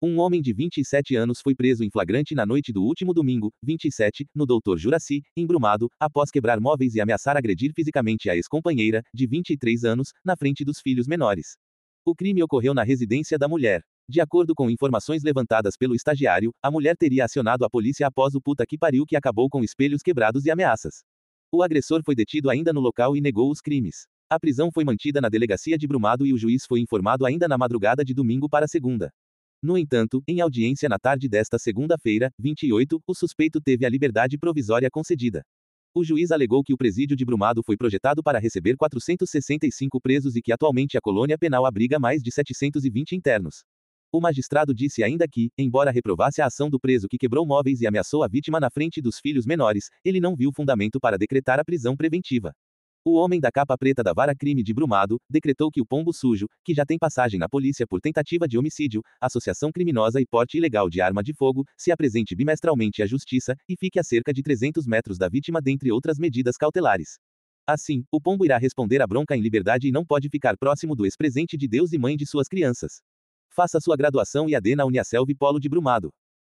Um homem de 27 anos foi preso em flagrante na noite do último domingo, 27, no Dr. Juraci, em Brumado, após quebrar móveis e ameaçar agredir fisicamente a ex-companheira, de 23 anos, na frente dos filhos menores. O crime ocorreu na residência da mulher. De acordo com informações levantadas pelo estagiário, a mulher teria acionado a polícia após o puta que pariu que acabou com espelhos quebrados e ameaças. O agressor foi detido ainda no local e negou os crimes. A prisão foi mantida na delegacia de Brumado e o juiz foi informado ainda na madrugada de domingo para segunda. No entanto, em audiência na tarde desta segunda-feira, 28, o suspeito teve a liberdade provisória concedida. O juiz alegou que o presídio de Brumado foi projetado para receber 465 presos e que atualmente a colônia penal abriga mais de 720 internos. O magistrado disse ainda que, embora reprovasse a ação do preso que quebrou móveis e ameaçou a vítima na frente dos filhos menores, ele não viu fundamento para decretar a prisão preventiva. O homem da capa preta da vara-crime de Brumado decretou que o pombo sujo, que já tem passagem na polícia por tentativa de homicídio, associação criminosa e porte ilegal de arma de fogo, se apresente bimestralmente à justiça e fique a cerca de 300 metros da vítima, dentre outras medidas cautelares. Assim, o pombo irá responder à bronca em liberdade e não pode ficar próximo do ex-presente de Deus e mãe de suas crianças. Faça sua graduação EAD na Uniaselv Polo de Brumado.